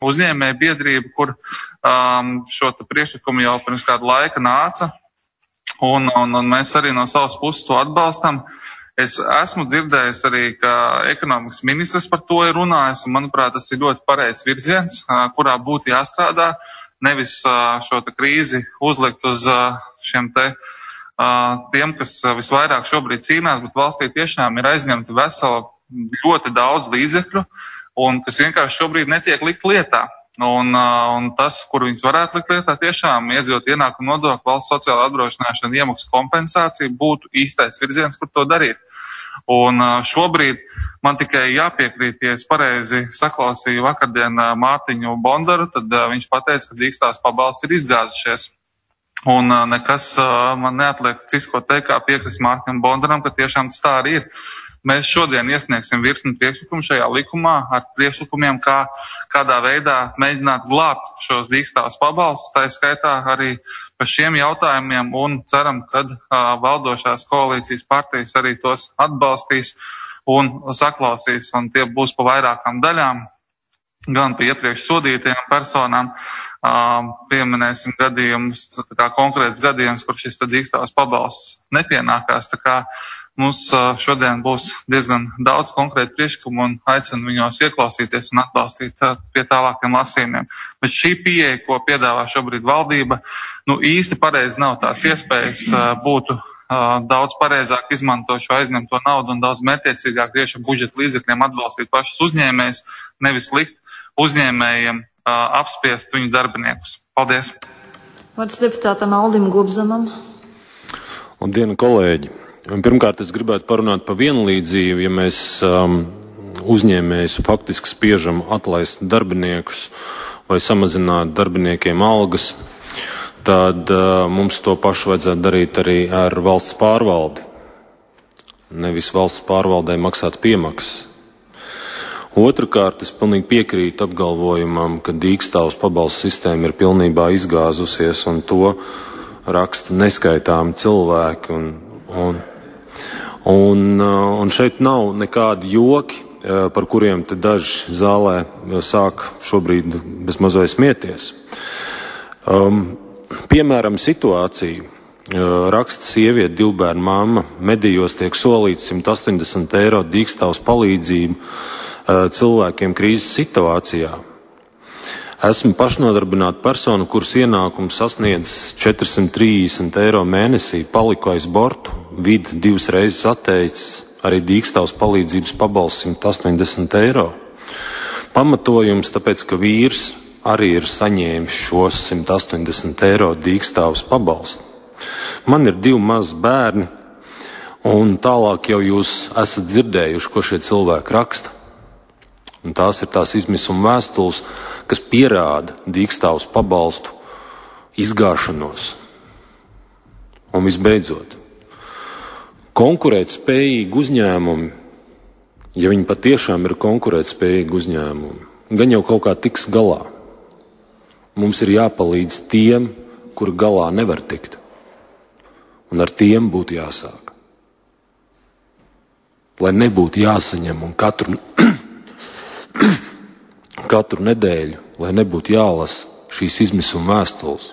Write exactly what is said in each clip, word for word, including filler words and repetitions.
uzņēmēju biedrība, kur um, šo priekšlikumu jau pirms kāda laika nāca, un, un, un mēs arī no savas puses to atbalstam. Es esmu dzirdējis arī, ka ekonomikas ministrs par to ir runājis, un manuprāt, tas ir ļoti pareizs virziens, kurā būtu jāstrādā, nevis šo te krīzi uzlikt uz šiem te tiem, kas visvairāk šobrīd cīnās, bet valstī tiešām ir aizņemti vesela ļoti daudz līdzekļu, un kas vienkārši šobrīd netiek likt lietā. Un, un tas, kur viņas varētu likt lietā, tiešām iedzīvot ienākumu nodokli, valsts sociāla apdrošināšana, iemaksu kompensācija būtu īstais virziens, kur to darīt. Un šobrīd man tikai jāpiekrīt, ja es pareizi saklausīju vakardien Mārtiņu Bondaru, tad viņš pateica, ka dīkstās pabalsts ir izgāzušies. Un nekas man neatliek cits, ko teikt, kā piekrist Mārtiņam Bondaram, ka tiešām tas tā arī ir. Mēs šodien iesniegsim virkni priekšlikumu šajā likumā ar priekšlikumiem, kā, kādā veidā mēģināt glābt šos dīkstāvus pabalstus, tā skaitā arī par šiem jautājumiem, un ceram, ka uh, valdošās koalīcijas partijas arī tos atbalstīs un saklausīs, un tie būs pa vairākām daļām, gan pie iepriekš sodītajām personām, uh, pieminēsim gadījumus, tā kā konkrēts gadījums, kur šis dīkstāvus pabalsts nepienākās, tā kā mums šodien būs diezgan daudz konkrētu priekšlikumu un aicinu viņos ieklausīties un atbalstīt pie tālākiem lasījumiem. Bet šī pieeja, ko piedāvā šobrīd valdība, nu īsti pareizi nav tās iespējas, būtu daudz pareizāk izmantot šo aizņemto naudu un daudz mērķiecīgāk tieši budžeta līdzekļiem atbalstīt pašus uzņēmējus, nevis likt uzņēmējiem apspiest viņu darbiniekus. Paldies! Vārds deputātam Aldim Gubzamam. Labdien, kolēģi! Pirmkārt, es gribētu parunāt par vienlīdzību, ja mēs um, uzņēmējus faktiski spiežam atlaist darbiniekus vai samazināt darbiniekiem algas, tad uh, mums to pašu vajadzētu darīt arī ar valsts pārvaldi. Nevis valsts pārvaldē maksāt piemaksas. Otrakārt, es pilnīgi piekrītu apgalvojumam, ka dīkstāvus pabalstu sistēma ir pilnībā izgāzusies, un to raksta neskaitāmi cilvēki. Un, un, Un, un šeit nav nekādi joki, par kuriem te daži zālē sāk šobrīd bezmaz vai smieties. Um, piemēram, situācija. Raksta sieviete, divbērnu mamma, medijos tiek solīts simt astoņdesmit eiro dīkstāvus palīdzību cilvēkiem krīzes situācijā. Esmu pašnodarbināta persona, kuras ienākums sasniedz četrsimt trīsdesmit eiro mēnesī, paliku aiz bortu, vidi divas reizes atteicis, arī dīkstāvus palīdzības pabalsts simt astoņdesmit eiro. Pamatojums, tāpēc, ka vīrs arī ir saņēmis šos simt astoņdesmit eiro dīkstāvus pabalstu. Man ir divi mazi bērni, un tālāk jau jūs esat dzirdējuši, ko šie cilvēki raksta. Un tās ir tās izmisuma vēstules, kas pierāda dīkstāvus pabalstu izgāšanos. Un visbeidzot, konkurētspējīgi uzņēmumi, ja viņi patiešām ir konkurētspējīgi uzņēmumi, gan jau kaut kā tiks galā. Mums ir jāpalīdz tiem, kuri galā nevar tikt. Un ar tiem būtu jāsāk. Lai nebūtu jāsaņem un katru katru nedēļu, lai nebūtu jālasa šīs izmisuma vēstules.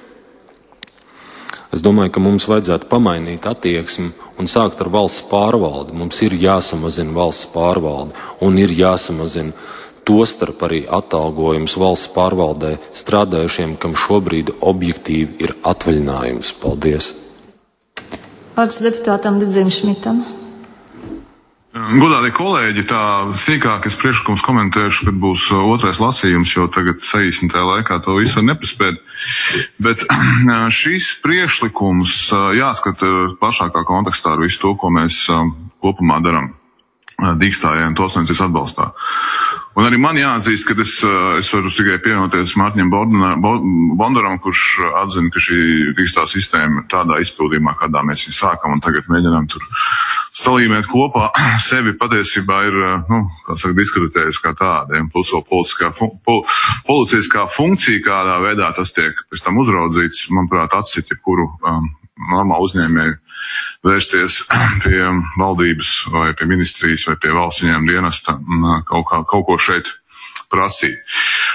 Es domāju, ka mums vajadzētu pamainīt attieksmi un sākt ar valsts pārvaldi. Mums ir jāsamazina valsts pārvalde un ir jāsamazina tostarp arī atalgojums valsts pārvaldē strādājušiem, kam šobrīd objektīvi ir atvaļinājums. Paldies! Vārds deputātam Didzim Šmitam. Godātie kolēģi, tā sīkāk es priekšlikums komentēšu, kad būs otrais lasījums, jo tagad saīsinātajā laikā to visu var nepaspēt. Bet šīs priekšlikums jāskata plašākā kontekstā ar visu to, ko mēs kopumā darām dīkstājiem, to saimniecības atbalstā. Un arī man jāatzīst, ka es, es varu tikai pievienoties Mārtiņam Bondaram, kurš atzina, ka šī dīkstā sistēma tādā izpildījumā, kādā mēs viņu sākam un tagad mēģinām tur salīmēt kopā, sevi patiesībā ir, nu, kā saka, diskreditējusi kā tāda, plus vēl politiskā, fun- pol- policiskā funkcija, kādā veidā tas tiek pēc tam uzraudzīts, manuprāt, atsit jebkuru um, normālu uzņēmēju vērsties pie valdības vai pie ministrijas vai pie valsts ieņēmuma dienesta un kaut, kā, kaut ko šeit prasīt.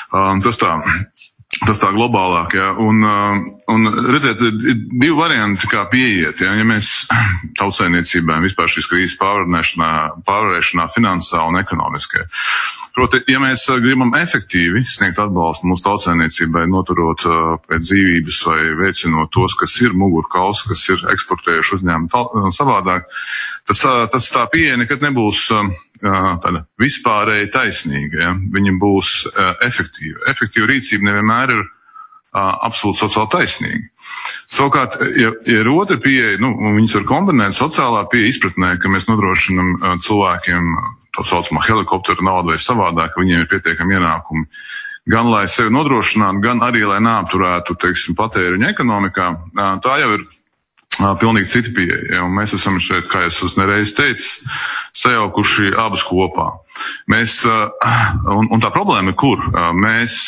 Tas tā. Tas tā globālāk, jā. Un, un redziet, ir divi varianti, kā pieiet, jā. Ja mēs tautsaimniecībā vispār šīs krīzes pārvarēšanā, pārvarēšanā finansā un ekonomiskajā. Proti, ja mēs gribam efektīvi sniegt atbalstu mūsu tautsaimniecībai, noturot pēc dzīvības vai veicinot tos, kas ir mugurkauls, kas ir eksportējuši uzņēmumi savādāk, tas, tas tā pieeja nekad nebūs tāda vispārēji taisnīga. Ja? Viņa būs efektīva. Efektīva rīcība nevienmēr ir absolūti sociāli taisnīga. Savukārt, ja ir otra pieeja, nu, viņas var kombinēt sociālā pieeja izpratnē, ka mēs nodrošinam cilvēkiem tā saucamā helikoptera naudu vai savādāk, ka viņiem ir pietiekami ienākumi, gan lai sevi nodrošinātu, gan arī, lai neapturētu, teiksim, patēriņu ekonomikā. Tā jau ir pilnīgi cita pieeja, un mēs esam šeit, kā es esmu nereiz teicis, sajaukuši abas kopā. Mēs, un, un tā problēma ir kur? Mēs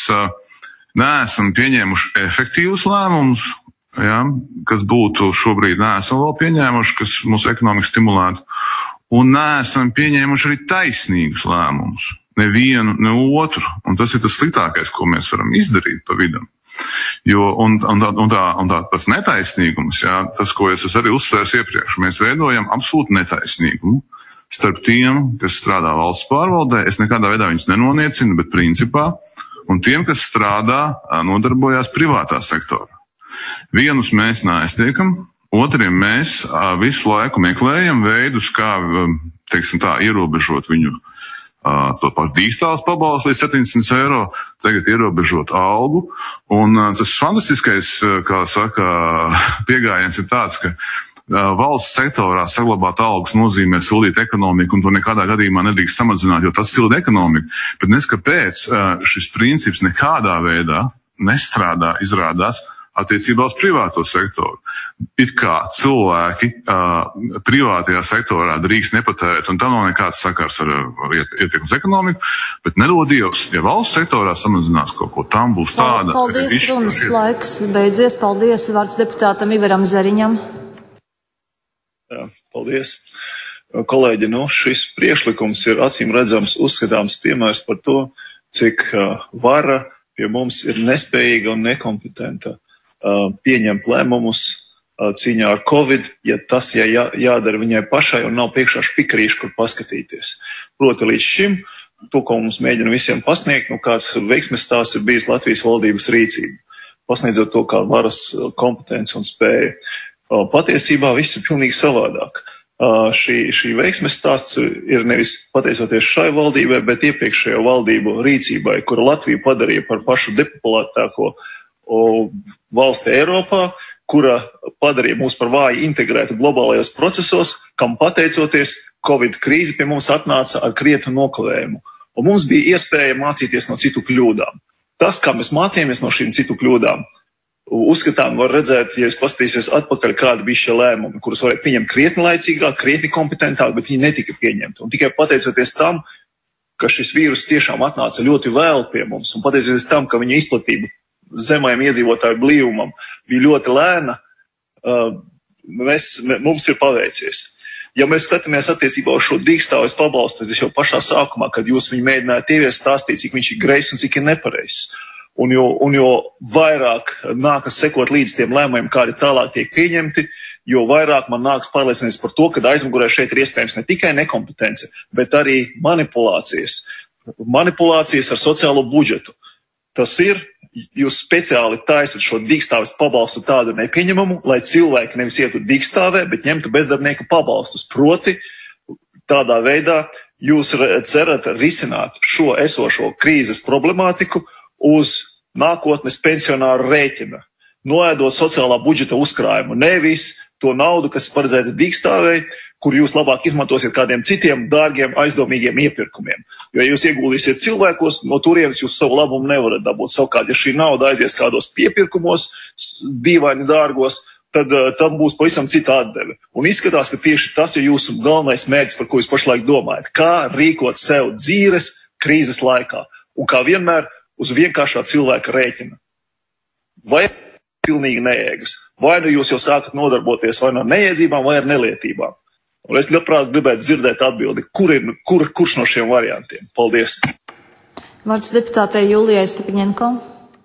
neesam pieņēmuši efektīvus lēmumus, ja, kas būtu šobrīd neesam vēl pieņēmuši, kas mūsu ekonomiku stimulētu, un neesam pieņēmuši arī taisnīgus lēmumus. Nevienu, ne otru. Un tas ir tas sliktākais, ko mēs varam izdarīt pa vidam. Jo, un, un, tā, un, tā, un tā, tas netaisnīgums, jā, tas, ko es esmu arī uzsvērs iepriekš, mēs veidojam absolūtu netaisnīgumu starp tiem, kas strādā valsts pārvaldē. Es nekādā veidā viņus nenoniecinu, bet principā, un tiem, kas strādā, nodarbojās privātā sektorā. Vienus mēs neaiztiekam, otriem mēs visu laiku meklējam veidus, kā, teiksim tā, ierobežot viņu to pašu dīkstāles pabalstu līdz septiņsimt eiro, tagad ierobežot algu. Un tas fantastiskais, kā saka, piegājiens ir tāds, ka valsts sektorā saglabāt algas nozīmē sildīt ekonomiku, un to nekādā gadījumā nedrīkst samazināt, jo tas silda ekonomiku. Bet nes kāpēc šis princips nekādā veidā nestrādā, izrādās, attiecībā uz privāto sektoru. It kā cilvēki uh, privātajā sektorā drīkst nepatērēt, un tam nav nekāds sakars ar, ar ietekmi uz ekonomiku, bet nedod Dievs, ja valsts sektorā samazinās kaut ko, tam būs tāda... Paldies, iš... runas laiks beidzies. Paldies, vārds deputātam Ivaram Zariņam. Jā, paldies. Kolēģi, nu, šis priekšlikums ir acīm redzams uzskatāms piemērs par to, cik uh, vara pie mums ir nespējīga un nekompetenta. Pieņemt lēmumus cīņā ar Covid, ja tas ja jā, jādara viņai pašai un nav priekšā špikrīši, kur paskatīties. Proti līdz šim, to, ko mums mēģina visiem pasniegt, nu kāds veiksmes stāsts ir bijis Latvijas valdības rīcība, pasniedzot to kā varas kompetence un spēja. Patiesībā viss ir pilnīgi savādāk. Šī, šī veiksmes stāsts ir nevis pateicoties šai valdībai, bet iepriekšējo valdību rīcībai, kura Latviju padarīja par pašu depopulētāko valsti Eiropā, kura padarīja mūs par vāji integrētu globālajos procesos, kam pateicoties Covid krīze pie mums atnāca ar krietnu nokavējumu. Un mums bija iespēja mācīties no citu kļūdām. Tas, kā mēs mācījāmies no šīm citu kļūdām, uzskatām var redzēt, ja jūs paskatīsies atpakaļ, kādi bija šie lēmumi, kurus varēja pieņemt krietni laicīgāk, krietni kompetentāk, bet viņi netika pieņemti. Un tikai pateicoties tam, ka šis vīrus tiešām atnāca ļoti vēl pie mums, un pateicoties tam, ka viņa izplatība zemajam iedzīvotāju blīvumam bija ļoti lēna, mēs, mums ir paveicies. Ja mēs skatāmies attiecībā uz šo dīkstāves pabalstu, tad jau pašā sākumā, kad jūs viņu mēģinājāt ieviest, stāstīt, cik viņš ir greizs un cik ir nepareizs. Un jo, un jo vairāk nākas sekot līdz tiem lēmumiem, kādi tālāk tiek pieņemti, jo vairāk man nāks pārliecināties par to, ka aizmugurē šeit ir iespējams ne tikai nekompetence, bet arī manipulācijas. Manipulācijas ar sociālo budžetu. Tas ir, jūs speciāli taisat šo dīkstāves pabalstu tādu nepieņemamu, lai cilvēki nevis ietu dīkstāvē, bet ņemtu bezdarbnieku pabalstus. Proti, tādā veidā jūs cerat risināt šo esošo krīzes problemātiku uz nākotnes pensionāru rēķina, noēdot sociālā budžeta uzkrājumu, nevis to naudu, kas paredzēta dīkstāvei, kur jūs labāk izmantosiet kādiem citiem dārgiem, aizdomīgiem iepirkumiem. Jo, ja jūs ieguldīsiet cilvēkos, no turienes jūs savu labumu nevarat dabūt. Savukārt, ja šī nauda aizies kādos piepirkumos, dīvaini dārgos, tad uh, tam būs pavisam cita atdeve. Un izskatās, ka tieši tas ir jūsu galvenais mērķis, par ko jūs pašlaik domājat. Kā rīkot sev dzīves krīzes laikā. Un kā vienmēr uz vienkāršā cilvēka rēķina. Vai pilnīgi nejēgas. Vai nu jūs jau sākat nodarboties vai no neiedzībām, vai ar nelietībām. Un es labprāt gribētu dzirdēt atbildi, kur ir, kur, kurš no šiem variantiem. Paldies! Vārds deputātei Julijai Stepiņenko.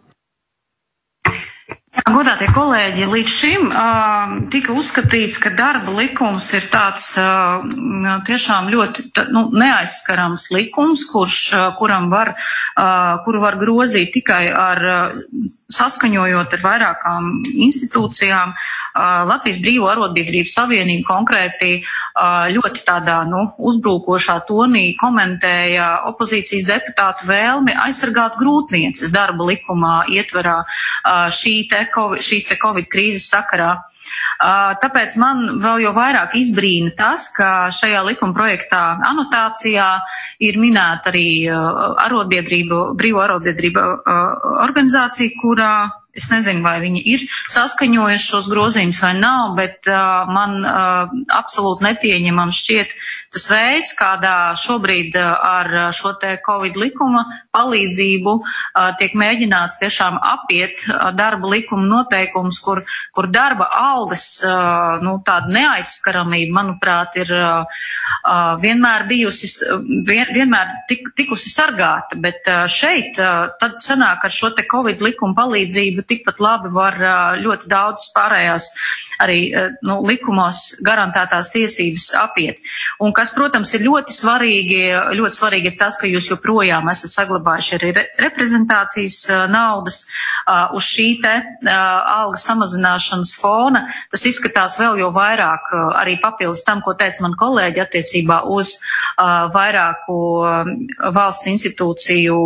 Godātie kolēģi, līdz šim uh, tika uzskatīts, ka darba likums ir tāds uh, tiešām ļoti t, nu, neaizskarams likums, kurš, uh, kuram var, uh, kuru var grozīt tikai ar uh, saskaņojot ar vairākām institūcijām. Uh, Latvijas Brīvo arotbiedrību savienība konkrēti uh, ļoti tādā nu, uzbrūkošā tonī komentēja opozīcijas deputātu vēlmi aizsargāt grūtnieces darba likumā ietverā uh, šī te COVID, šīs te Covid krīzes sakarā. Tāpēc man vēl jau vairāk izbrīna tas, ka šajā likuma projektā anotācijā ir minēta arī arotbiedrība, Brīvo arotbiedrība organizācija, kurā es nezinu, vai viņi ir saskaņojuši šos grozījumus vai nav, bet uh, man uh, absolūti nepieņemam šķiet tas veids, kādā šobrīd uh, ar šo te Covid likuma palīdzību uh, tiek mēģināts tiešām apiet uh, darba likuma noteikumus, kur, kur darba algas, uh, nu, tāda neaizskaramība, manuprāt, ir uh, uh, vienmēr bijusi, vien, vienmēr tik, tikusi sargāta, bet uh, šeit uh, tad sanāk ar šo te Covid likuma palīdzību tikpat labi var ļoti daudz pārējās arī nu, likumos garantētās tiesības apiet. Un kas, protams, ir ļoti svarīgi, ļoti svarīgi ir tas, ka jūs joprojām esat saglabājuši arī reprezentācijas naudas uz šī te alga samazināšanas fona. Tas izskatās vēl jau vairāk arī papildus tam, ko teica man kolēģi attiecībā uz vairāku valsts institūciju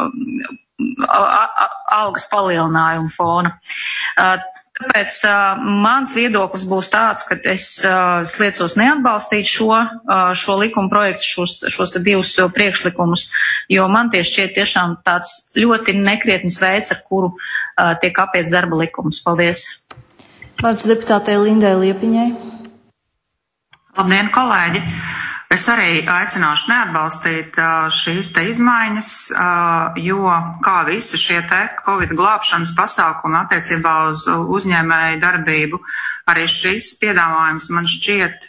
algas palielinājumu fona. Tāpēc mans viedoklis būs tāds, ka es sliecos neatbalstīt šo, šo likuma projektu, šos, šos divus priekšlikumus, jo man tieši šķiet tiešām tāds ļoti nekrietnis veids, ar kuru tiek apiets darba likums. Paldies. Vārds deputātei Lindai Liepiņai. Labdien, kolēģi! Es arī aicināšu neatbalstīt šīs te izmaiņas, jo kā visi šie te Covid glābšanas pasākumi attiecībā uz uzņēmēju darbību, arī šis piedāvājums man šķiet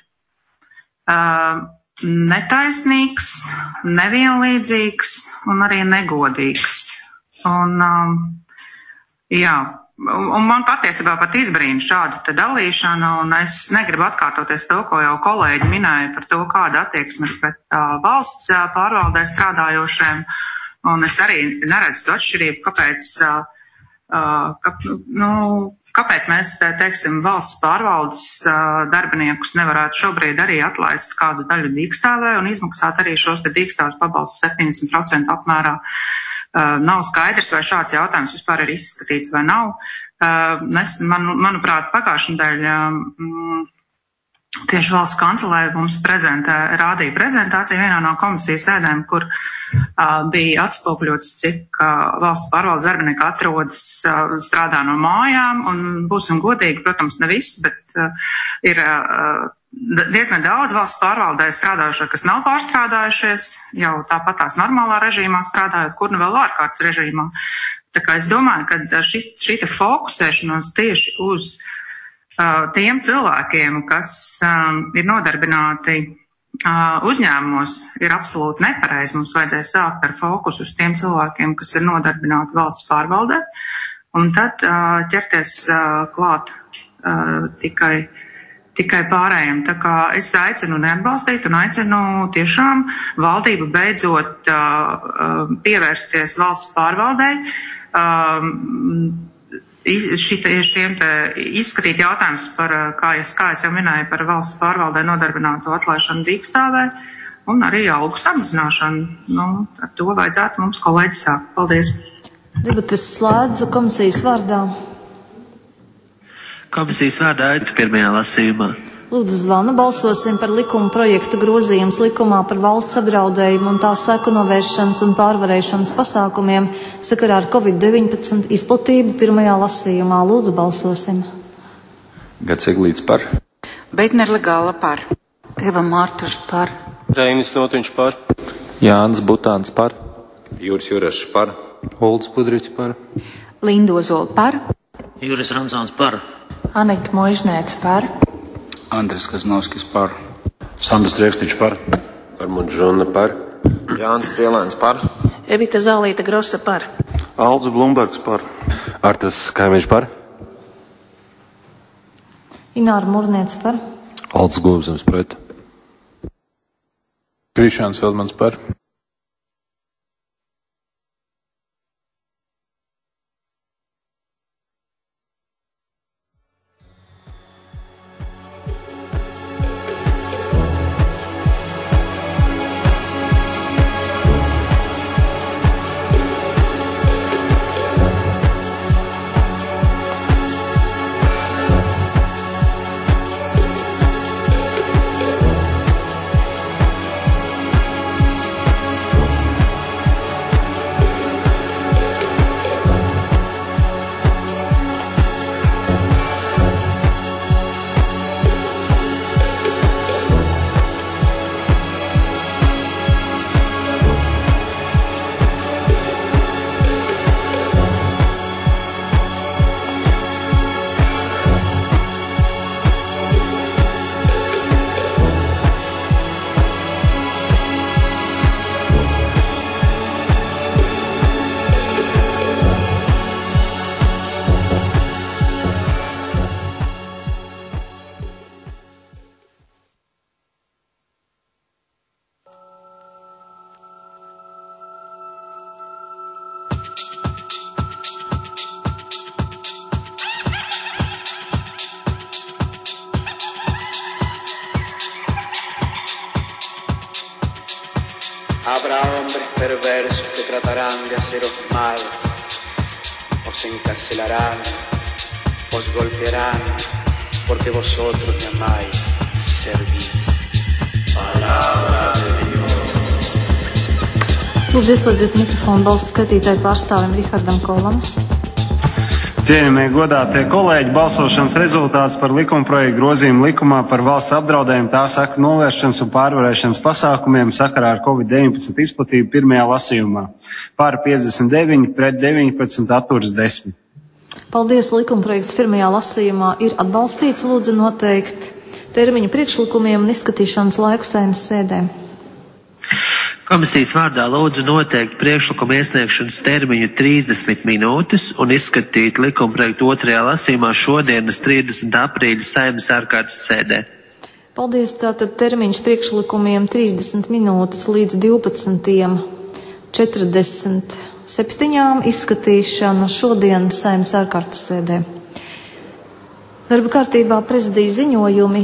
netaisnīgs, nevienlīdzīgs un arī negodīgs. Un, jā. Un man patiesībā pat izbrīna šāda te dalīšana, un es negribu atkārtoties to, ko jau kolēģi minēja par to, kāda attieksme ir pret uh, valsts uh, pārvaldē strādājošiem, un es arī neredzu to atšķirību, kāpēc, uh, uh, ka, nu, kāpēc mēs, te, teiksim, valsts pārvaldes uh, darbiniekus nevarētu šobrīd arī atlaist kādu daļu dīkstāvē un izmaksāt arī šos te dīkstāvus pabalstus septiņdesmit procentu apmērā. Uh, nav skaidrs, vai šāds jautājums vispār ir izskatīts vai nav. Uh, es, man, manuprāt, pagājušajā nedēļā um, tieši valsts kancelē mums prezentē, rādīja prezentāciju vienā no komisijas sēdēm, kur uh, bija atspoguļots, cik uh, valsts pārvaldes darbinieki atrodas, uh, strādā no mājām, un būsim godīgi, protams, ne viss, bet uh, ir uh, diezgan daudz valsts pārvaldē strādājušie, kas nav pārstrādājušies, jau tāpat tās normālā režīmā strādājot, kur nu vēl ārkārtas režīmā. Tā kā es domāju, ka šis, šī te fokusēšanos tieši uz uh, tiem cilvēkiem, kas um, ir nodarbināti uh, uzņēmumos, ir absolūti nepareizi. Mums vajadzēja sākt ar fokusu uz tiem cilvēkiem, kas ir nodarbināti valsts pārvaldē, un tad uh, ķerties uh, klāt uh, tikai tikai pārējiem. Tā kā es aicinu neatbalstīt un aicinu tiešām valdību beidzot uh, pievērsties valsts pārvaldei, uh, šite, šiem te izskatīt jautājums par, kā es, kā es jau minēju, par valsts pārvaldē nodarbināto atlaišanu dīkstāvē un arī algu samazināšanu. Nu, ar to vajadzētu mums kolēģi sākt. Paldies. Debates slēdzu komisijas vārdā. Komisijas vārdā ir pirmajā lasījumā. Lūdzu zvanu, balsosim par likuma projektu grozījums likumā par valsts apdraudējumu un tā seku novēršanas un pārvarēšanas pasākumiem sakarā ar Covid deviņpadsmit izplatību pirmajā lasījumā. Lūdzu balsosim. Gats Eglīts par. Beitner Legāla par. Eva Mārtaša par. Reinis Notiņš par. Jānis Butāns par. Jūris Jurašs par. Olds Pudrits par. Linda Ozola par. Juris Rancāns par. Anita Moižnēts par. Andris Kaznovskis par. Sandrs Drēkstiņš par. Armunds Žona par. Jānis Cielēns par. Evita Zālīta Grosa par. Aldis Blumbergs par. Artas Kaimiņš par. Ināra Murniece par. Aldis Gobzems pret. Krišāns Feldmans par. Habrá hombres perversos que tratarán de haceros mal, os encarcelarán, os golpearán, porque vosotros me amáis y servís. Palabra de Dios. Lūdzu, ieslēdziet mikrofonu balsu skaitītāju pārstāvim Rihardam Kolam. Cienījamie godātie kolēģi, balsošanas rezultāts par likumprojektu grozījumu likumā par valsts apdraudējumu tā saka novēršanas un pārvarēšanas pasākumiem sakarā ar covid deviņpadsmit izplatību pirmajā lasījumā. Pār piecdesmit deviņi pret deviņpadsmit atturas desmit. Paldies, likumprojekts pirmajā lasījumā ir atbalstīts. Lūdzu noteikt termiņu priekšlikumiem un izskatīšanas laiku Saeimas sēdēm. Komisijas vārdā lūdzu noteikt priekšlikumu iesniegšanas termiņu trīsdesmit minūtes un izskatīt likumprojektu otrajā lasījumā šodienas trīsdesmitā aprīļa Saeimas ārkārtas sēdē. Paldies, tātad termiņš priekšlikumiem trīsdesmit minūtes līdz divpadsmitajām četrdesmit septiņām izskatīšana šodien Saeimas ārkārtas sēdē. Darba kārtībā prezidija ziņojumi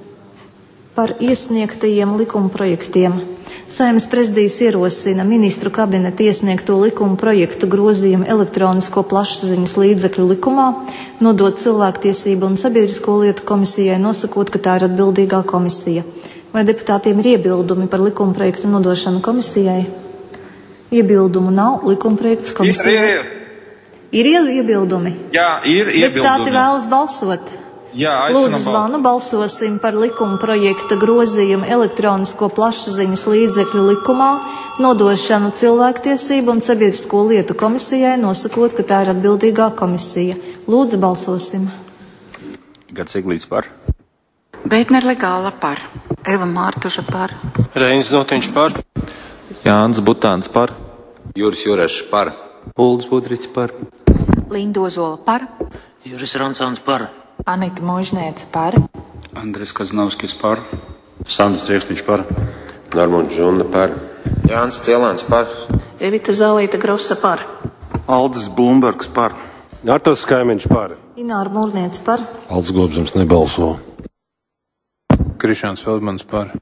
par iesniegtajiem likumprojektiem. Saeimas prezidijas ierosina ministru kabineta iesniegto likuma projektu grozījumu elektronisko plašsaziņas līdzekļu likumā, nodot cilvēktiesību un sabiedrisko lietu komisijai, nosakot, ka tā ir atbildīgā komisija. Vai deputātiem ir iebildumi par likuma projektu nodošanu komisijai? Iebildumu nav, likuma projekts komisijai. Ir, ir, ir. ir iebildumi? Jā, ir iebildumi. Deputāti vēlas balsot? Jā, Lūdzu, zvanu, balsosim par likuma projekta grozījumu elektronisko plašsaziņas līdzekļu likumā, nodošanu cilvēktiesību un sabiedrisko lietu komisijai, nosakot, ka tā ir atbildīgā komisija. Lūdzu, balsosim. Gats Eglīts par. Beitner Legāla par. Eva Mārtuža par. Reinis Notiņš par. Jānis Butāns par. Juris Jurešs par. Uldis Budriķis par. Lindozola par. Juris Rancāns par. Anita Muižniece par. Andris Kaznovskis par. Sandis Triekstiņš par. Normons Žuna par. Jānis Cielāns par. Evita Zālīta Grosa par. Aldis Blumbergs par. Artas Kaimiņš par. Ināra Murniece par. Aldis Gobzems nebalso. Krišāns Feldmans par.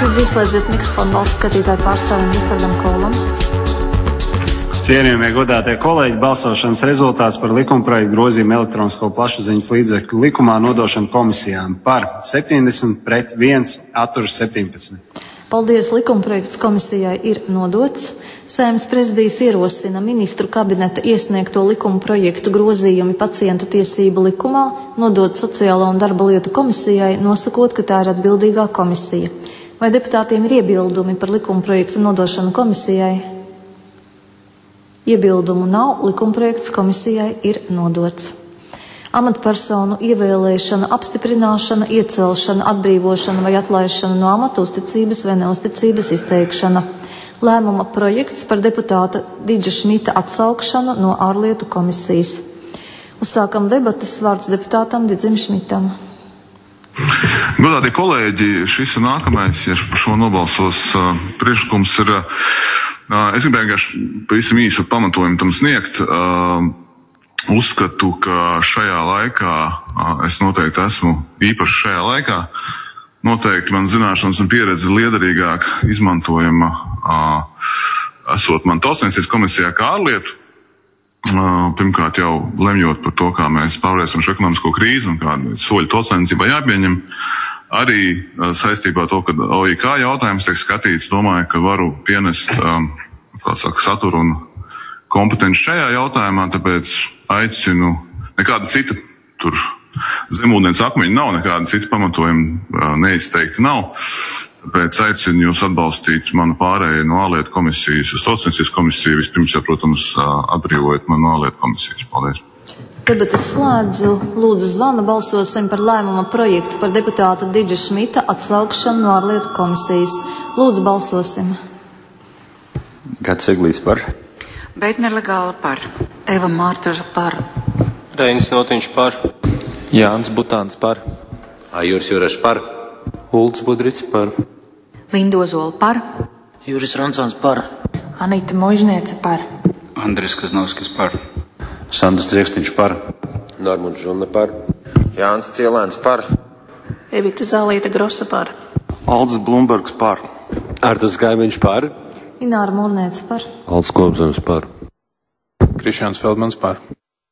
Lūdzu, izslēdziet mikrofonu valsts skatītāju pārstāvim Rihardam Kolam. Cienījamie godātie kolēģi, balsošanas rezultāts par likumprojektu grozījumu elektronisko plašsaziņas līdzekļu likumā nodošanu komisijām par septiņdesmit pret viens, atturas septiņpadsmit. Paldies, likumprojekts komisijai ir nodots. Saeimas prezidijs ierosina ministru kabineta iesniegto likuma projektu grozījumi pacientu tiesību likumā nodot Sociālo un darba lietu komisijai, nosakot, ka tā ir atbildīgā komisija. Vai deputātiem ir iebildumi par likuma projektu nodošanu komisijai? Iebildumu nav, likumprojekts komisijai ir nodots. Amatpersonu ievēlēšana, apstiprināšana, iecelšana, atbrīvošana vai atlaišana no amata, uzticības vai neuzticības izteikšana. Lēmuma projekts par deputāta Didža Šmita atsaukšanu no ārlietu komisijas. Uzsākam debatas, vārds deputātam Didzim Šmitam. Godātie kolēģi, šis ir nākamais, ja par šo nobalsos uh, priekšlikums ir, uh, es gribēju vienkārši pavisam īsu pamatojumu tam sniegt. Uh, uzskatu, ka šajā laikā, uh, es noteikti esmu īpaši šajā laikā, noteikti man zināšanas un pieredze liederīgāk izmantojama, uh, esot man Tautssaimniecības komisijā kā ārlietu. Uh, pirmkārt jau lemjot par to, kā mēs pārvarēsim šo ekonomisko krīzi un kādi soļi tautssaimniecībā jāpieņem. Arī uh, saistībā ar to, ka O I K jautājums tiek skatīts, domāju, ka varu pienest um, kā saka, saturu un kompetenci šajā jautājumā, tāpēc aicinu, nekāda cita tur zemūdens akmeņi nav, nekāda cita pamatojuma uh, neizteikti nav. Tāpēc aicinu jūs atbalstīt manu pārēju no ārlietu komisijas uz Tautssaimniecības komisiju. Vispirms, ja, protams, atbrīvojot manu no ārlietu komisijas. Paldies. Debates slēdzu. Lūdzu zvanu, balsosim par lēmuma projektu par deputāta Didža Šmita atsaukšanu no ārlietu komisijas. Lūdzu, balsosim. Gats Eglīts par. Beitne Legāla par. Eva Mārtaža par. Reinis Notiņš par. Jānis Butāns par. Ajurs Jureš par. Ulds Budriķis par. Linda Ozola par. Juris Ronsons par. Anita Mužniece par. Andris Kaznovskis par. Sandrs Driekstiņš par. Normons Žuna par. Jānis Cielēns par. Evita Zālīta Grosa par. Aldis Blumbergs par. Artas Kaimiņš par. Ināra Mūrniece par. Alts Kopzems par. Krišjāns Feldmans par.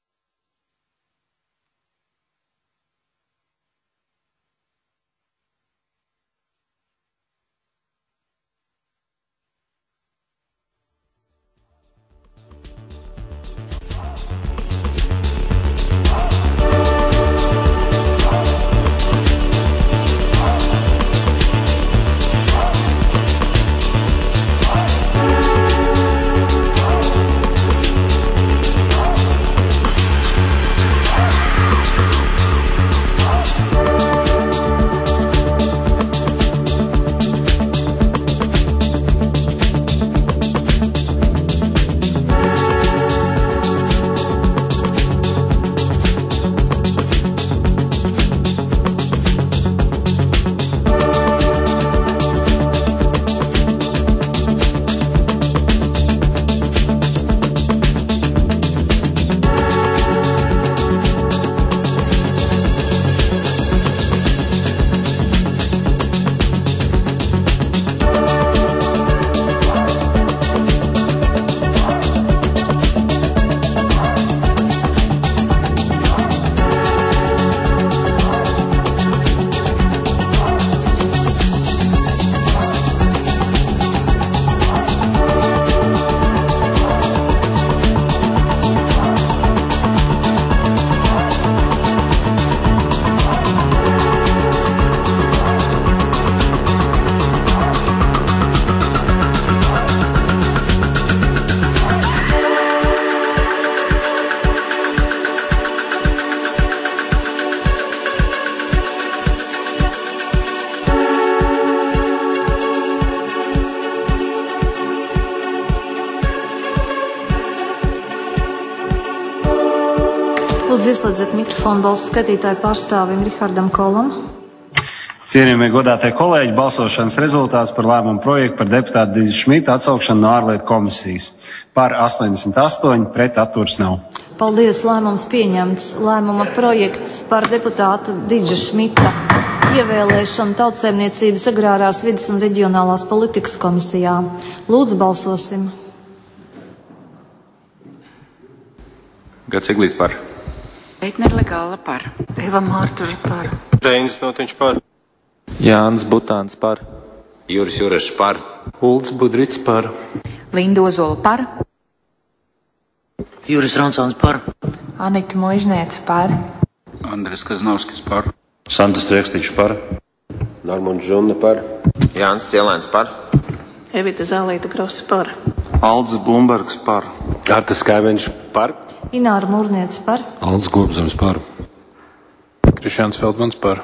Lūdzu, ieslēdziet mikrofonu balsu skatītāju pārstāvim Rihardam Kolam. Cienījamie godātie kolēģi, balsošanas rezultāts par lēmumu projektu par deputātu Didža Šmita atsaukšanu no ārlietu komisijas. Par astoņdesmit astoņi, pret atturas nav. Paldies, lēmums pieņemts. Lēmuma projekts par deputāta Didža Šmita ievēlēšanu Tautsaimniecības agrārās vides un reģionālās politikas komisijā. Lūdzu, balsosim. Gats Eglīs par. Eitnerle Gala par. Eva Mārtuža par. Reinis Notiņš par. Jānis Butāns par. Juris Jurešs par. Ulds Budrits par. Linda Ozola par. Juris Ronsons par. Anita Muižniece par. Andris Kaznovskis par. Sandis Riekstiņš par. Normons Žulne par. Jānis Cielēns par. Evita Zālīta Grosa par. Aldis Blumbergs par. Artas Kaimeņš par. Ināra Mūrniece par. Aldis Gobzems par. Krišjāns Feldmans par.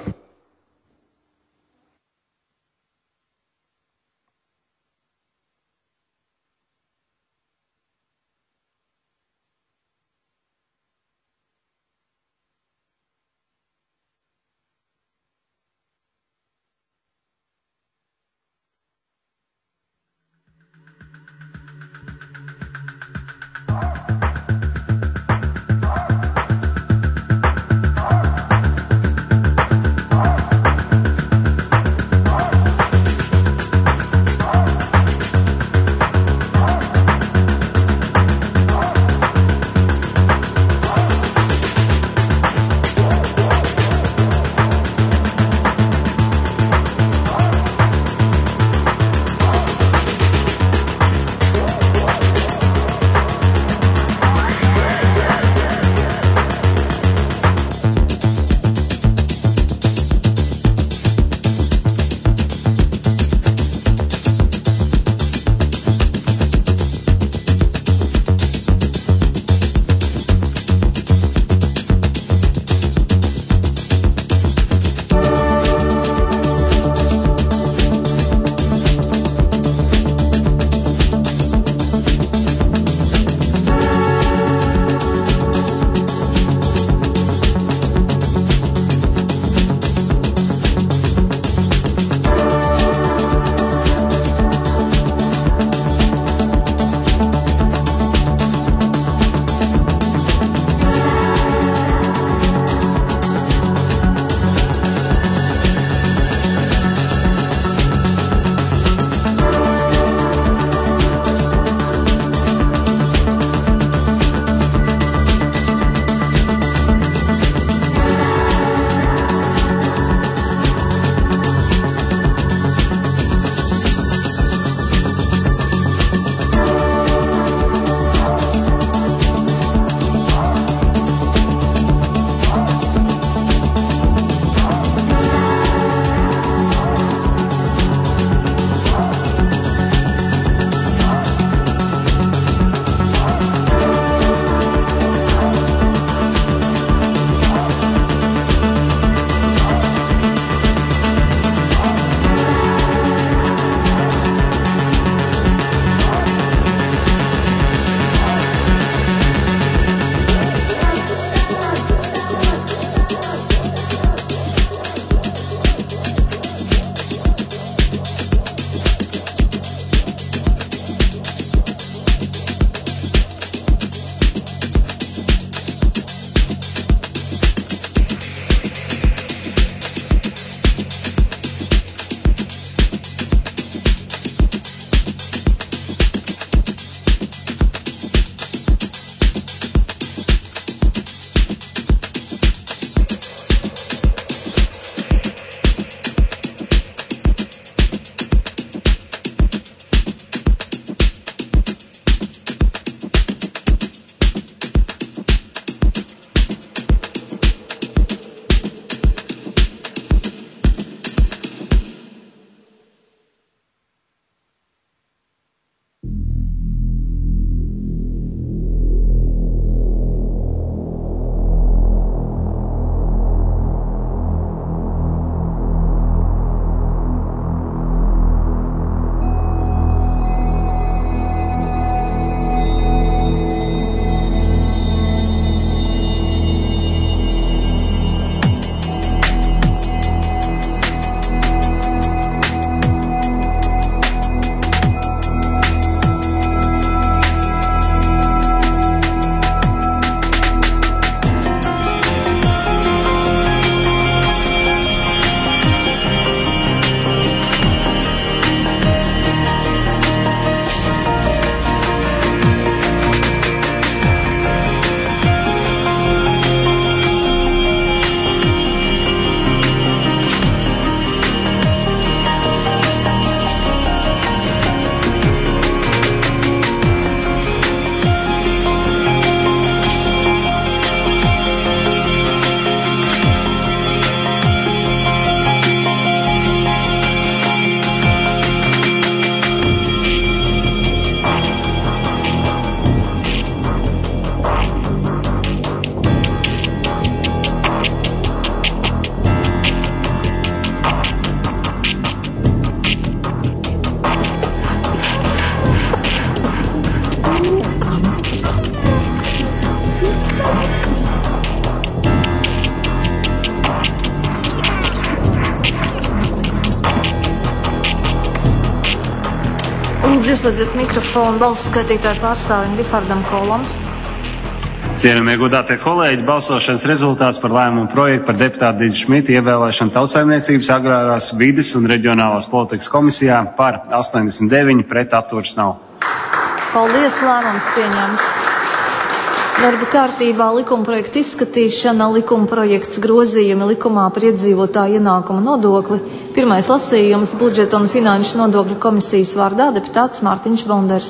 ieslēdziet mikrofonu balsu skaitītāju pārstāvim Rihardam Kolam. Cienījamie godātie kolēģi, balsošanas rezultāts par lēmumu projektu par deputātu Didu Šmitu ievēlēšanu Tautsaimniecības, agrārās vides un reģionālās politikas komisijā par astoņdesmit deviņi, pret atturas nav. Paldies, lēmums pieņemts. Darba kārtībā likumprojekta izskatīšana, likumprojekts grozījumi likumā par iedzīvotāju ienākumu nodokli. Pirmais lasījums budžeta un finanšu nodokļu komisijas vārdā deputāts Mārtiņš Bonders.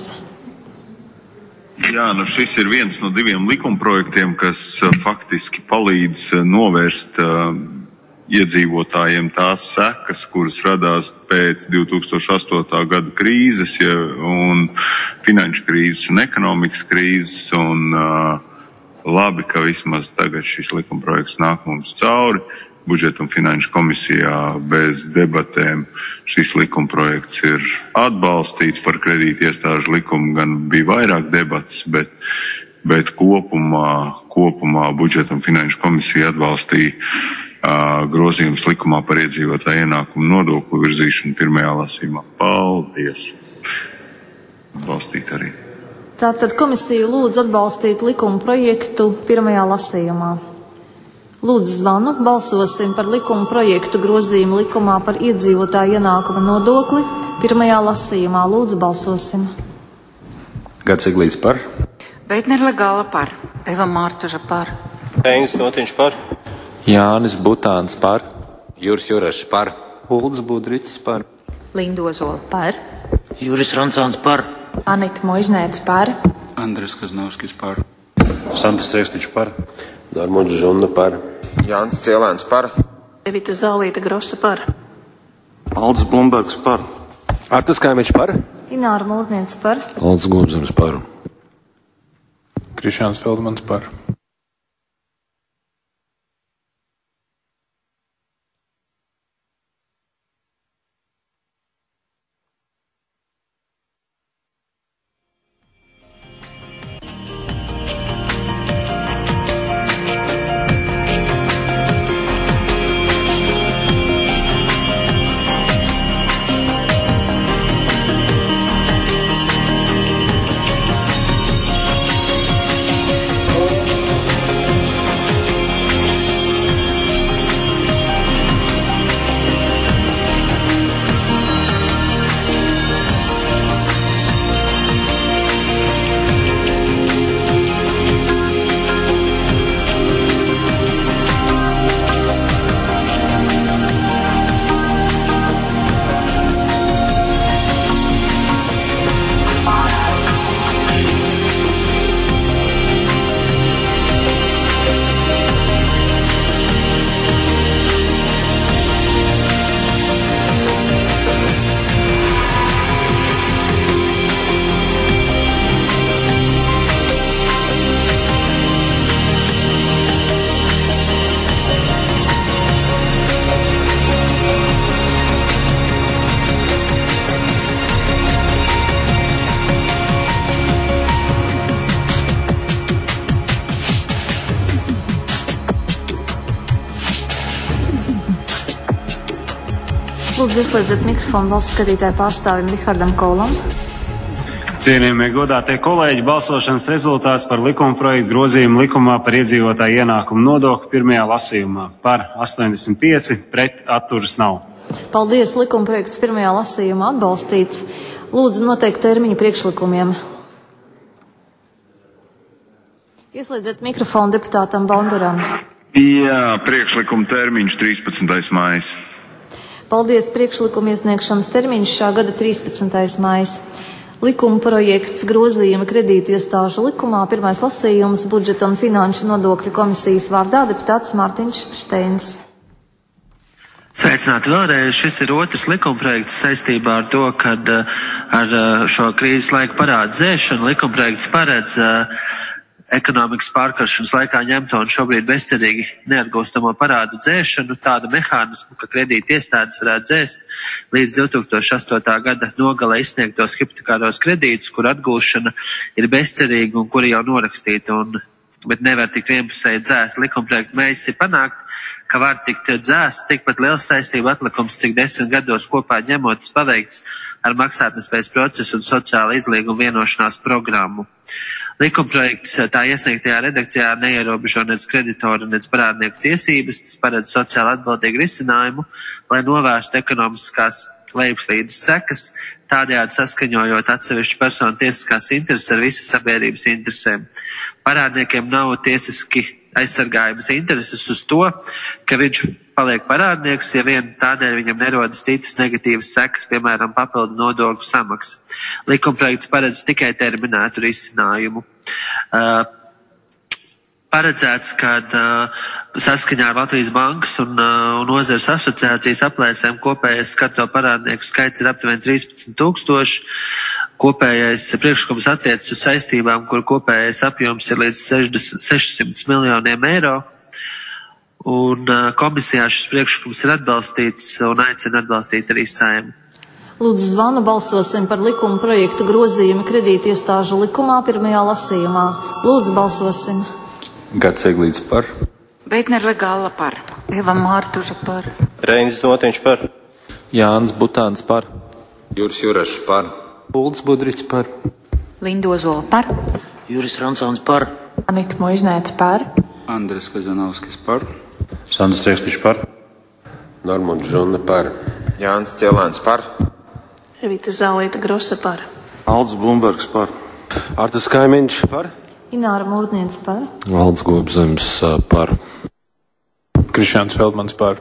Jā, nu šis ir viens no diviem likumprojektiem, kas uh, faktiski palīdz uh, novērst uh, iedzīvotājiem tās sekas, kuras radās pēc divi tūkstoši astotā gada krīzes ja, un finanšu krīzes un ekonomikas krīzes. Un, uh, labi, ka vismaz tagad šis likumprojekts nāk mums cauri. Budžeta un finanšu komisijā bez debatēm šis likumprojekts ir atbalstīts. Par kredīti iestāžu likumu gan bija vairāk debatas, bet, bet kopumā, kopumā budžeta un finanšu komisija atbalstīja uh, grozījums likumā par iedzīvotāju ienākumu nodokli virzīšanu pirmajā lasījumā. Paldies! Atbalstīt arī. Tātad komisija lūdz atbalstīt likuma projektu pirmajā lasījumā. Lūdzu zvanu, balsosim par likuma projektu grozījumu likumā par iedzīvotāju ienākumu nodokli. Pirmajā lasījumā lūdzu balsosim. Gads Iglīts par. Beitner Legāla par. Eva Mārtuža par. Einis Notiņš par. Jānis Butāns par. Juris Jurašs par. Ulds Budricis par. Lindozola par. Juris Ronsons par. Anita Možnēts par. Andris Kaznovskis par. Sandis Triekstiņš par. Normundža Žuna par. Jānis Cielēns par. Evita Zālīta Grosa par. Alds Blumbergs par. Artas Kaimiņš par. Ināra Mūrniec par. Alds Gobzems par. Krišjāns Feldmans par. Lūdzu, ieslēdziet mikrofonu balsu skatītāju pārstāvim Rihardam Kolam. Cienījamie godātie kolēģi, balsošanas rezultāts par likuma projektu grozījumu likumā par iedzīvotāju ienākumu nodokli pirmajā lasījumā par astoņdesmit pieci, pret atturas nav. Paldies, likuma projekts pirmajā lasījumā atbalstīts. Lūdzu, noteikt termiņu priekšlikumiem. Ieslēdziet mikrofonu deputātam Bonduram. Jā, priekšlikuma termiņš trīspadsmitais maijs. Paldies, priekšlikuma iesniegšanas termiņš šā gada trīspadsmitais maijs. Likuma projekts grozījuma kredītiestāžu likumā, pirmais lasījums budžeta un finanšu nodokļu komisijas vārdā deputāts Mārtiņš Šteins. Sveicināti vēlreiz. Šis ir otrs likumprojekts saistībā ar to, kad ar šo krīzes laiku parādu dzēšanu likumprojekts paredz ekonomikas pārkaršanas laikā ņemto un šobrīd bezcerīgi neatgūstamo parādu dzēšanu, tādu mehānismu, ka kredīti iestādes varētu dzēst līdz divi tūkstoši astotā gada nogalē izsniegtos hipotekāros kredītus, kur atgūšana ir bezcerīga un kuri jau norakstīta. Un bet nevar tikt vienpusēji dzēst. Likumprojekta mērķis ir panākt, ka var tikt dzēst tikpat liels saistību atlikums, cik desmit gados kopā ņemot tas paveikts ar maksātnespējas procesu un sociāla izlīguma vienošanās programmu. Likumprojekts tā iesniegtajā redakcijā neierobežo nec kreditoru, nec parādnieku tiesības, tas paredz sociāli atbildīgu risinājumu, lai novērstu ekonomiskās lejupslīdes sekas, tādējādi saskaņojot atsevišķu personu tiesiskās intereses ar visas sabiedrības interesēm. Parādniekiem nav tiesiski aizsargājumas intereses uz to, ka viņš paliek parādnieks, ja vien tādēļ viņam nerodas citas negatīvas sekas, piemēram, papildu nodokļu samaksa. Likumprojekts paredz tikai terminētu risinājumu. Uh, Paredzēts, ka uh, saskaņā ar Latvijas bankas un, uh, un nozares asociācijas aplēsēm kopējais skarto parādnieku skaits ir aptuveni trīspadsmit tūkstoši. Kopējais priekšlikums attiecas uz saistībām, kur kopējais apjoms ir līdz sešsimt miljoniem eiro. Un uh, komisijā šis priekšlikums ir atbalstīts un aicina atbalstīt arī Saeimu. Lūdzu zvanu balsosim par likuma projektu grozījumu kredītiestāžu likumā pirmajā lasījumā. Lūdzu balsosim. Gats Eglīts par. Beitner Legāla par. Eva Mārtuža par. Reinis Notiņš par. Jānis Butāns par. Juris Jurašs par. Ulds Budrics par. Linda Ozola par. Juris Ronsons par. Anita Možnēts par. Andris Kazanovskis par. Sandrs Riekstiņš par. Normons Žuna par. Jānis Cielēns par. Evita Zālīta Grosa par. Alds Blumbergs par. Artas Kaimiņš par. Ināra Mūrniec par. Valds Gobzems par. Krišāns Feldmans par.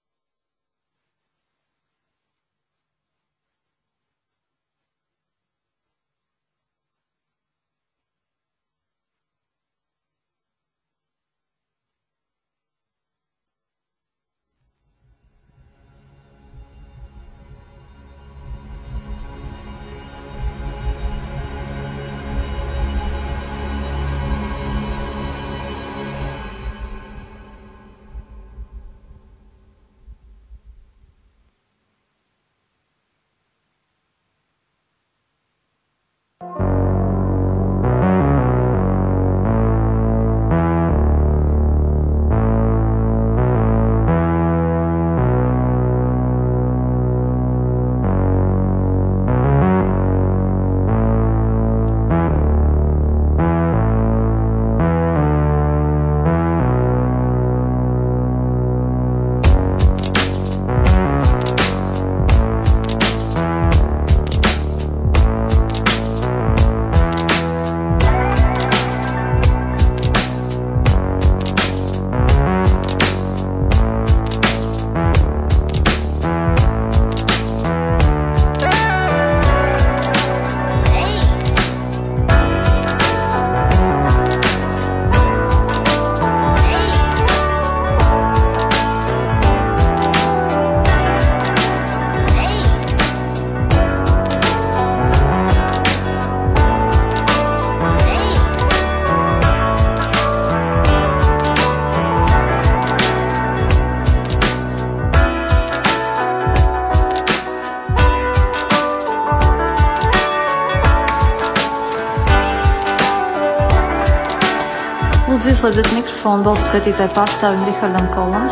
Lūdzu, ieslēdziet mikrofonu balsu skaitītāju pārstāvim Rihardam Kolam.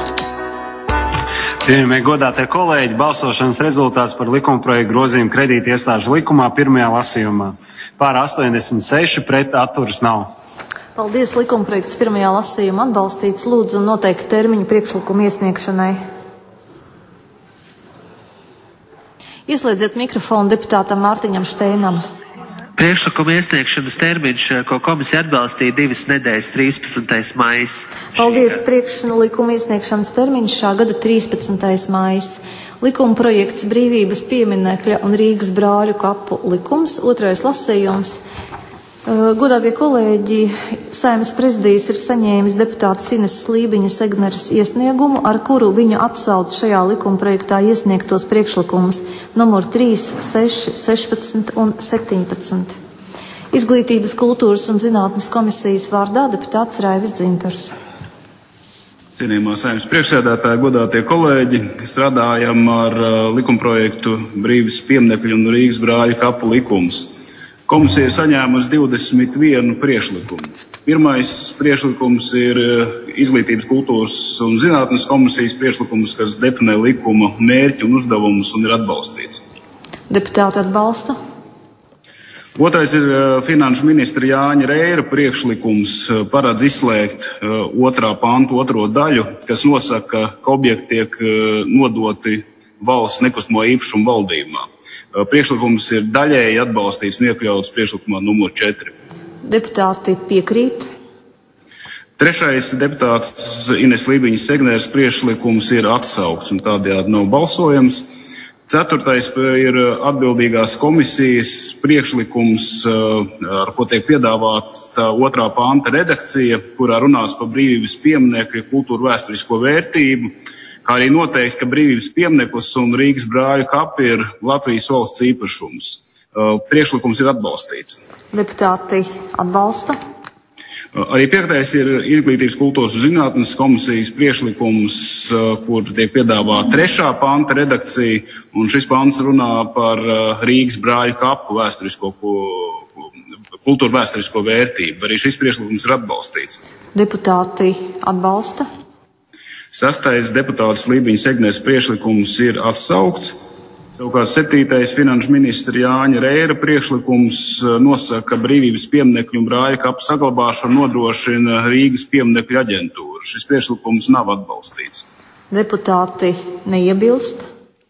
Cienījamie godātie kolēģi, balsošanas rezultāts par likumprojektu grozījumu kredītiestāžu likumā pirmajā lasījumā. Pār astoņdesmit seši pret atturas nav. Paldies, likumprojekts pirmajā lasījumā atbalstīts. Lūdzu noteikti termiņu priekšlikumu iesniegšanai. Ieslēdziet mikrofonu deputātam Mārtiņam Šteinam. Priekšlikuma iesniegšanas termiņš, ko komisija atbalstīja divas nedēļas, trīspadsmitais maijs. Paldies, priekšlikuma iesniegšanas termiņš šā gada trīspadsmitais maijs. Likuma projekts Brīvības pieminekļa un Rīgas brāļu kapu likums, otrais lasījums. Godātie kolēģi, Saeimas prezidijs ir saņēmis deputātas Ineses Lībiņas Egneres iesniegumu, ar kuru viņa atsauc šajā likumprojektā iesniegtos priekšlikumus numur trīs, seši, sešpadsmit un septiņpadsmit. Izglītības, kultūras un zinātnes komisijas vārdā deputāts Raivis Dzintars. Cienījamā Saeimas priekšsēdētāja, godātie kolēģi, strādājam ar uh, likumprojektu Brīvības pieminekļu un Rīgas brāļu kapu likums. Komisija ir saņēmusi divdesmit vienu priekšlikumu. Pirmais priekšlikums ir Izglītības, kultūras un zinātnes komisijas priekšlikums, kas definē likuma mērķi un uzdevumus un ir atbalstīts. Deputāti atbalsta. Otrais ir finanšu ministra Jāņa Reira priekšlikums, paredz izslēgt otrā pantu otro daļu, kas nosaka, ka objekti tiek nodoti valsts nekustamo īpašumu valdībā. Priekšlikums ir daļēji atbalstīts un iekļauts priekšlikumā numur četri. Deputāti piekrīt. Trešais deputāts Ines Lībiņas Segnēras priekšlikums ir atsaukts un tādējādi nav balsojams. Ceturtais ir atbildīgās komisijas priekšlikums, ar ko tiek piedāvāta otrā panta redakcija, kurā runās par brīvības pieminekļa kultūru vēsturisko vērtību, kā arī noteikts, ka brīvības piemineklis un Rīgas brāļu kapi ir Latvijas valsts īpašums. Priekšlikums ir atbalstīts. Deputāti atbalsta. Arī piektais ir Izglītības, kultūras un zinātnes komisijas priekšlikums, kur tiek piedāvāta trešā panta redakcija, un šis pants runā par Rīgas brāļu kapu vēsturisko, kultūru vēsturisko vērtību. Arī šis priekšlikums ir atbalstīts. Deputāti atbalsta. Sastais deputāts Lībiņas Segnēras priekšlikums ir atsaukts. Savukārt septītais finanšu ministra Jāņa Reira priekšlikums nosaka, ka brīvības pieminekļu un brāļu kapu saglabāšanu nodrošina Rīgas pieminekļu aģentūra. Šis priekšlikums nav atbalstīts. Deputāti neiebilst.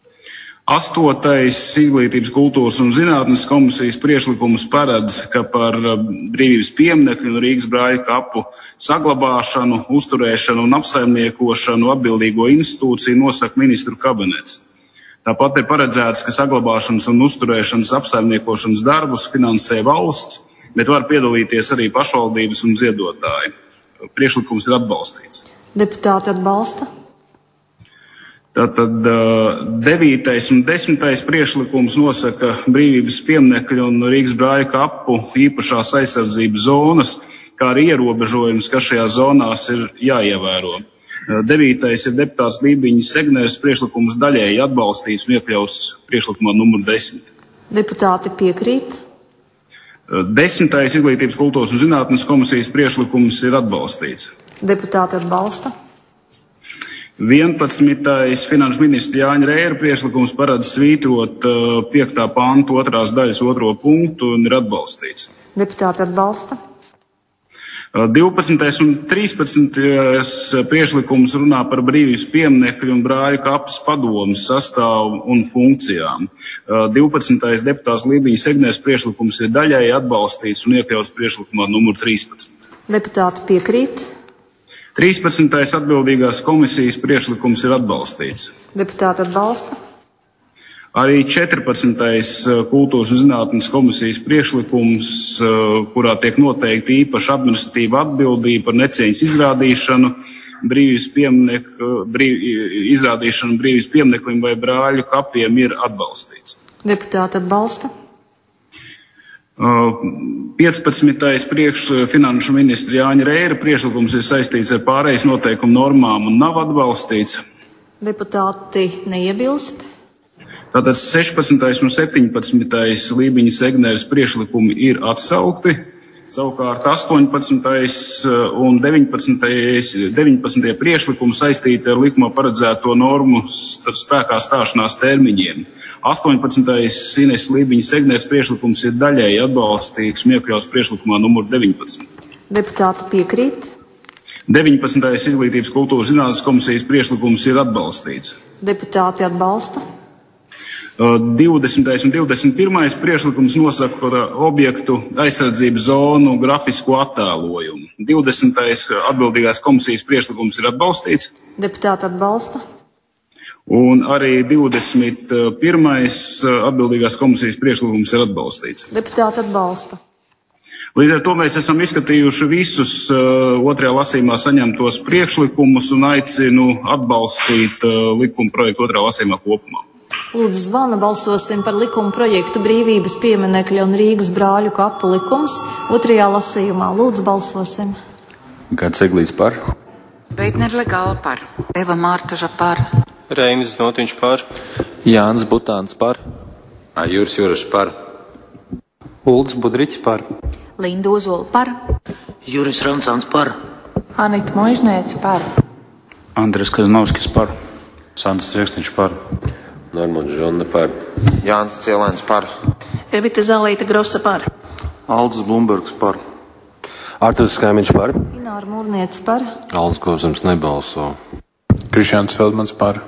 Astotais Izglītības, kultūras un zinātnes komisijas priekšlikums paredz, ka par brīvības pieminekļu un Rīgas brāļu kapu saglabāšanu, uzturēšanu un apsaimniekošanu atbildīgo institūciju nosaka ministru kabinets. Tāpat ir paredzēts, ka saglabāšanas un uzturēšanas apsaimniekošanas darbus finansē valsts, bet var piedalīties arī pašvaldības un ziedotāji. Priekšlikums ir atbalstīts. Deputāti atbalsta. Tātad devītais un desmitais priekšlikums nosaka brīvības pieminekļu un Rīgas brāļu kapu īpašās aizsardzības zonas, kā arī ierobežojums, kas šajās zonās ir jāievēro. Devītais ir deputāts Lībiņas Segnēras priekšlikums daļēji atbalstīts un iekļauts priekšlikumā numur desmit. Deputāti piekrīt. Desmitais Izglītības, kultūras un zinātnes komisijas priekšlikums ir atbalstīts. Deputāti atbalsta. vienpadsmitais finanšu ministra Jāņa Reira priekšlikums paredz svītrot piektā pantu otrās daļas otro punktu un ir atbalstīts. Deputāti atbalsta. divpadsmitais un trīspadsmitais priekšlikums runā par brīvības pieminekļu un brāļu kapas padomes sastāvu un funkcijām. divpadsmitais deputāts Lībiņas Segnēras priekšlikums ir daļēji atbalstīts un iekļauts priekšlikumā numur trīspadsmit. Deputāti piekrīt. trīspadsmitais atbildīgās komisijas priekšlikums ir atbalstīts. Deputāti atbalsta. Arī četrpadsmitais kultūras un zinātnes komisijas priekšlikums, kurā tiek noteikti īpaša administratīva atbildība par necieņas izrādīšanu, brīvības pieminekļu, brīv, izrādīšanu brīvības piemineklim vai brāļu kapiem ir atbalstīts. Deputāti atbalsta. piecpadsmitais priekš finanšu ministra Jāņa Reira priekšlikums ir saistīts ar pārejas noteikumu normām un nav atbalstīts. Deputāti neiebilst. Tātad sešpadsmitais un septiņpadsmitais Lībiņas Segnēras priekšlikumi ir atsaukti. Savukārt astoņpadsmitais un deviņpadsmitais priekšlikumi saistīti ar likumā paredzēto normu spēkā stāšanās termiņiem. astoņpadsmitais Ines Lībiņas Segnēras priekšlikums ir daļēji atbalstīts un iekļauts priekšlikumā numur deviņpadsmit. Deputāti piekrīt. deviņpadsmitais Izglītības, kultūras zinātnes komisijas priekšlikums ir atbalstīts. Deputāti atbalsta. divdesmitais un divdesmit pirmais priekšlikums nosaka par objektu aizsardzības zonu grafisko attēlojumu. divdesmitais atbildīgās komisijas priekšlikums ir atbalstīts. Deputāti atbalsta. Un arī divdesmit pirmais atbildīgās komisijas priekšlikums ir atbalstīts. Deputāti atbalsta. Līdz ar to mēs esam izskatījuši visus uh, otrajā lasījumā saņemtos priekšlikumus un aicinu atbalstīt uh, likuma projektu otrajā lasījumā kopumā. Lūdzu, zvana balsosim par likuma projektu brīvības pieminekļa un Rīgas brāļu kapu likums otrajā lasījumā. Lūdzu, balsosim. Gats Eglīts par. Veidnerle Gala par. Eva Mārtaža par. Reinis Notiņš par. Jānis Butāns par. Jūras Jurašs par. Ulds Budriķis par. Linda Ozola par. Juris Rancāns par. Anita Moižnēca par. Andris Kazanovskis par. Sandrs Riekstiņš par. Normons Žonna par. Jānis Cielēns par. Evita Zālīta Grosa par. Aldis Blumbergs par. Arturs Kaimiņš par. Ināra Mūrniece par. Aldis Kozams nebalso. Krišjāns Feldmans par.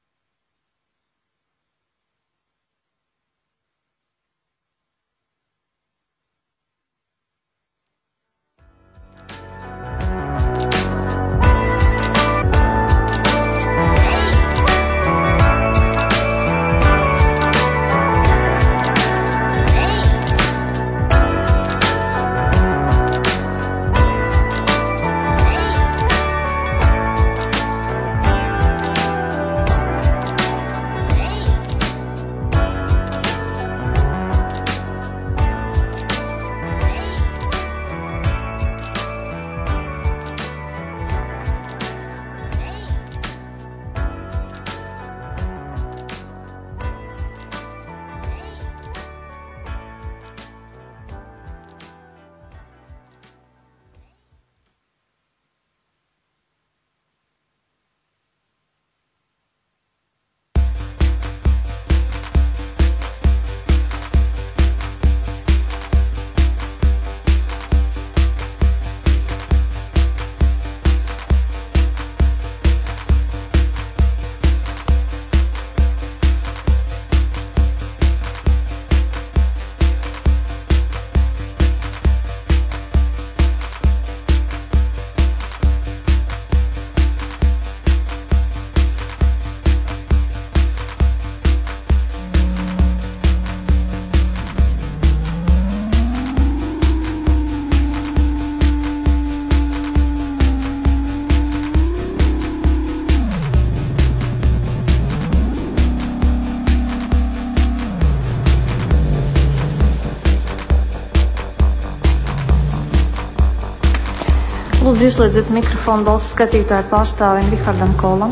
Lūdzu, ieslēdziet mikrofonu balsu skatītāju pārstāvim Rihardam Kolam.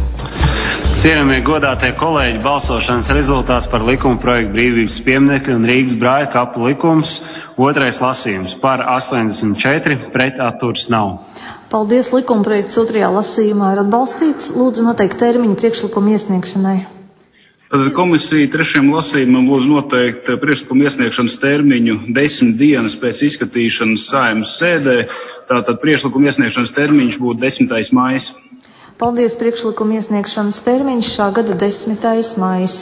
Cienījamie godātie kolēģi, balsošanas rezultāts par likuma projektu Brīvības pieminekļa un Rīgas brāļa kapu likums. Otrais lasījums par astoņdesmit četri, pret atturas nav. Paldies, likuma projekts otrajā lasījumā ir atbalstīts. Lūdzu noteikt termiņu priekšlikumu iesniegšanai. Tad komisija trešajam lasījumam lūdzu noteikt priekšlikumu iesniegšanas termiņu desmit dienas pēc izskatīšanas Saeimas sēdē. Tātad priekšlikumu iesniegšanas termiņš būtu desmitais maijs. Paldies, priekšlikumu iesniegšanas termiņš šā gada desmitais maijs.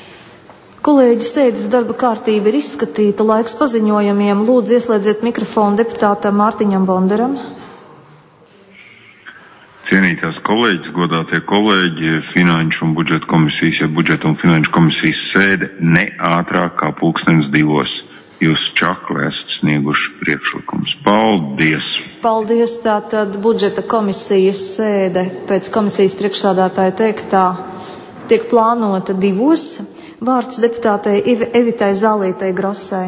Kolēģi, sēdes darba kārtība ir izskatīta. Laiks paziņojumiem. Lūdzu, ieslēdziet mikrofonu deputātam Mārtiņam Bondaram. Cienītās kolēģis, godātie kolēģi, Finanšu un budžeta komisijas, ja budžeta un finanšu komisijas sēde ne ātrāk kā pulkstens divos. Jūs čakli esat snieguši priekšlikums. Paldies! Paldies, tātad budžeta komisijas sēde pēc komisijas priekšsādātāja teiktā tiek plānota divos. Vārds deputātei Evitai Zālītei Grosai.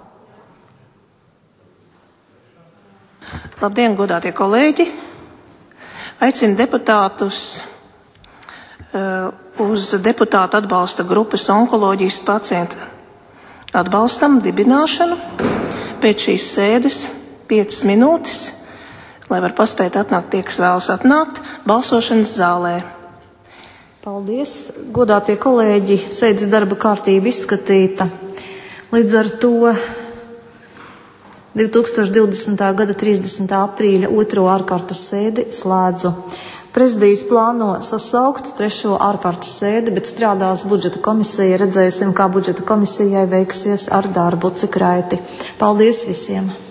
Labdien, godātie kolēģi! Aicinu deputātus uh, uz deputātu atbalsta grupas onkoloģijas pacienta atbalstam dibināšanu. Pēc šīs sēdes piecas minūtes, lai var paspēt atnākt tie, kas vēlas atnākt, balsošanas zālē. Paldies, godātie kolēģi, sēdes darba kārtība izskatīta. Līdz ar to divi tūkstoši divdesmitā gada trīsdesmitā aprīļa otro ārkārtas sēdi slēdzu. Prezidijs plāno sasaukt trešo ārkārtas sēdi, bet strādās budžeta komisija. Redzēsim, kā budžeta komisijai veiksies ar darbu, cik raiti. Paldies visiem!